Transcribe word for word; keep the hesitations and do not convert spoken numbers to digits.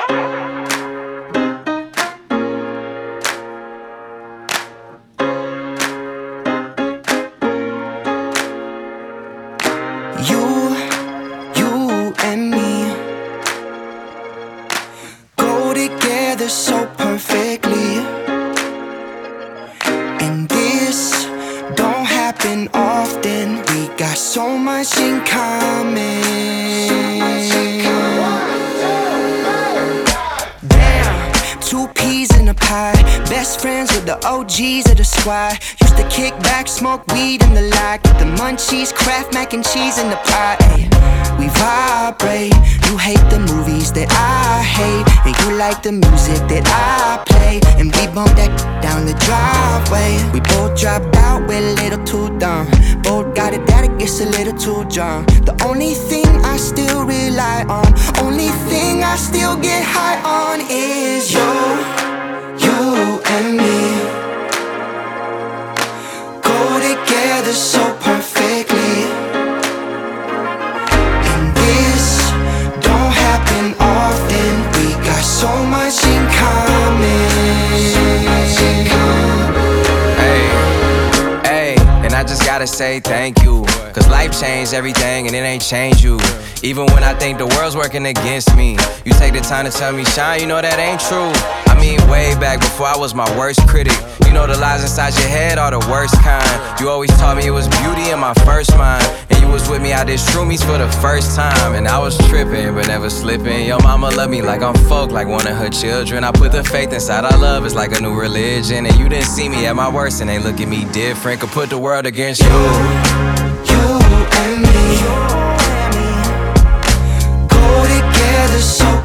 You, you and me go together so perfectly, and this don't happen often. We got so much in common. Damn, two peas in a pie, best friends with the O Gs of the squad. Used to kick back, smoke weed in the lot, get the munchies, Kraft mac and cheese in the pot. Ay, we vibrate. You hate the movies that I hate, and you like the music that I play, and we bump that down the driveway. We both dropped out, we're a little too dumb. Both got it that it gets a little too drunk. The only thing I still rely on, only thing I still get high on is you, you and me go together so perfectly, and this don't happen often. We got so much in common. Hey, hey, and I just gotta say thank you, cause life changed everything and it ain't changed you. Even when I think the world's working against me, you take the time to tell me, Shine, you know that ain't true. I mean, way back before I was my worst critic. You know the lies inside your head are the worst kind. You always taught me it was beauty in my first mind, and you was with me, I did shroomies for the first time. And I was tripping, but never slipping. Your mama love me like I'm folk, like one of her children. I put the faith inside our love, it's like a new religion. And you didn't see me at my worst, and they look at me different. Could put the world against you. You and me go together so